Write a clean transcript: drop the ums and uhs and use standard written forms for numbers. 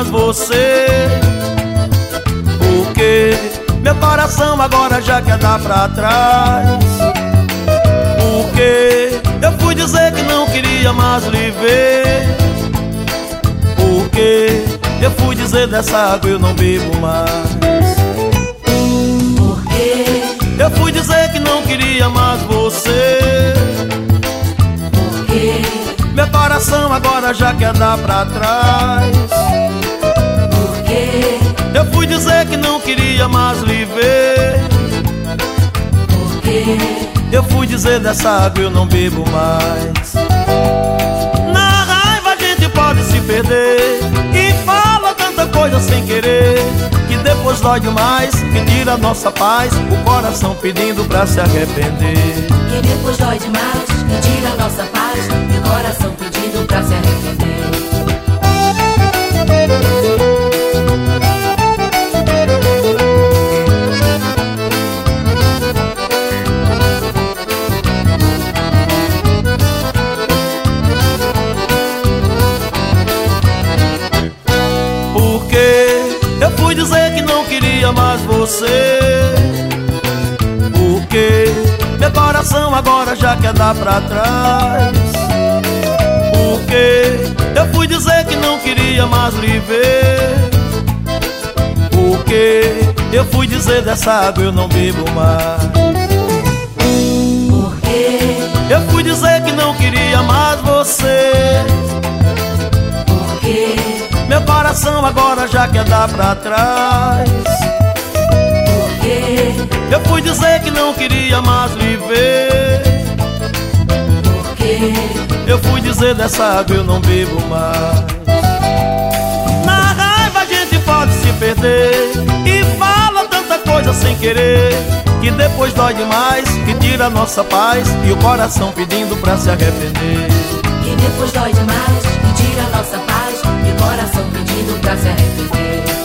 mais você. Porque meu coração agora já quer dar pra trás. Porque eu fui dizer que não queria mais lhe ver. Porque eu fui dizer dessa água eu não bebo mais. Porque eu fui dizer que não queria mais você. Porque meu coração agora já quer dar pra trás. Porque eu fui dizer que não queria mais lhe ver. Porque eu fui dizer dessa água eu não bebo mais. Na raiva a gente pode se perder e fala tanta coisa sem querer, que depois dói demais, que tira a nossa paz, o coração pedindo pra se arrepender. Que depois dói demais, que tira a nossa paz, e o coração pedindo pra se arrepender. Eu fui dizer que não queria mais você. Porque meu coração agora já quer dar pra trás. Porque eu fui dizer que não queria mais lhe ver. Porque eu fui dizer dessa água eu não bebo mais. Porque eu fui dizer que não queria mais você. Porque meu coração agora já quer dar pra trás. Porque eu fui dizer que não queria mais lhe ver. Porque eu fui dizer dessa água eu não bebo mais. Na raiva a gente pode se perder e fala tanta coisa sem querer, que depois dói demais, que tira a nossa paz, e o coração pedindo pra se arrepender. Que depois dói demais, que tira a nossa paz, e o coração pedindo pra se arrepender.